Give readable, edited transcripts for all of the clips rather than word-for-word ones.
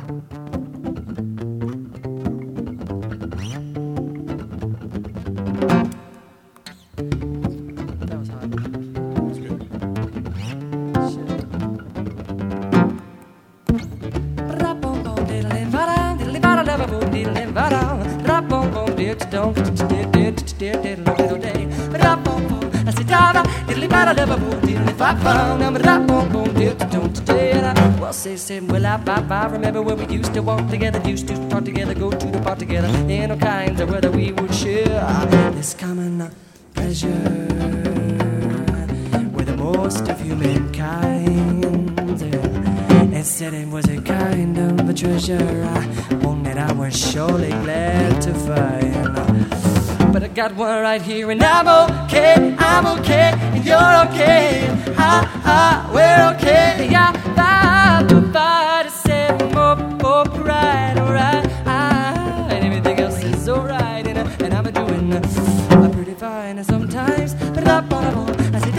Well, say, well, I remember when we used to walk together, used to talk together, go to the park together, in all kinds of weather we would share this common pleasure with the most of humankind. And said it was a kind of a treasure, one that I was surely glad to find. But I got one right here, and I'm okay, and you're okay. We're okay. Yeah, to say right, alright. And everything else is alright, and I'm doing pretty fine sometimes. But I say,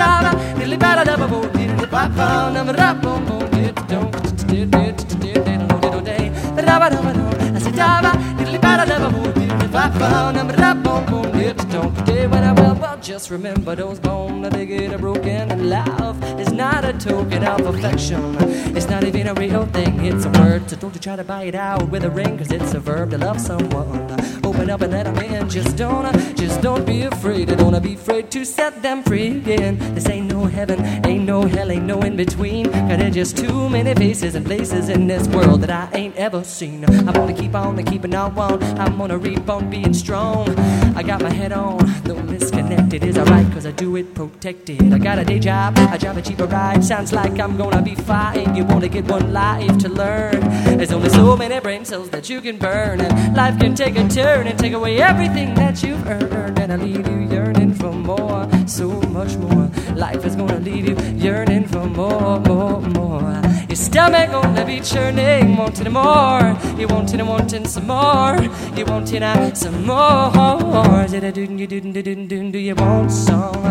well, just remember those bones, they get broken, and love is not a token of affection. It's not even a real thing, it's a word, so don't you try to buy it out with a ring, cause it's a verb to love someone. Open up and let them in, just don't be afraid, don't be afraid to set them free again. This ain't no heaven, ain't no hell, ain't no in between, cause there's just too many faces and places in this world that I ain't ever seen. I'm gonna keep on and keeping on, I'm gonna reap on being strong. I got my head on, though disconnected is alright, cause I do it protected. I got a day job, I drive a cheaper ride, sounds like I'm gonna be fine. You wanna get one life to learn, there's only so many brain cells that you can burn, and life can take a turn and take away everything that you've earned, and I leave you yearning for more, so much more. Life is gonna leave you yearning for more. Your stomach gonna be churning, wanting more. You wanting some more. You wanting some more. Do you want some?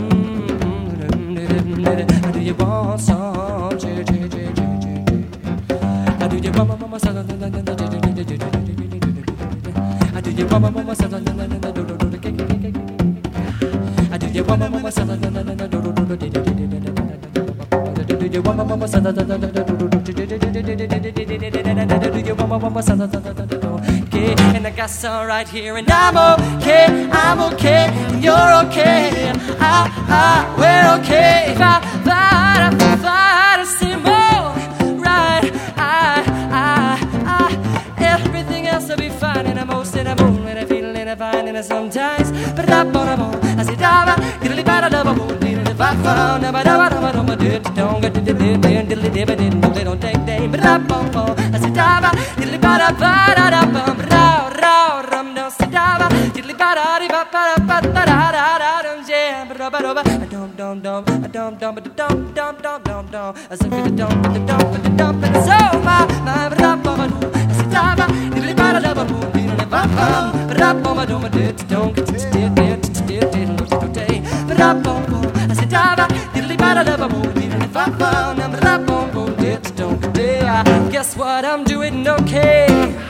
Do you want some? Do you want some? Do you want and I got some right here, and I'm okay, and you're okay. We're okay. If I fight to see more, right? Everything else will be fine, and I'm most in a moon, and I feel and I find, and I sometimes, but I say, Dava, diddly bada dava, diddly if I found, but don't get diddly don't take day, but I say, Dava, diddly bada bada dava, row, rum, don't say, Dava, diddly bada diva, I said, with the dump, and so my I said, Dava, diddly bada dava, diddly if I found, but don't get I said, Dava, diddly bada dava, diddly if I found, but don't get guess what, I'm doing okay.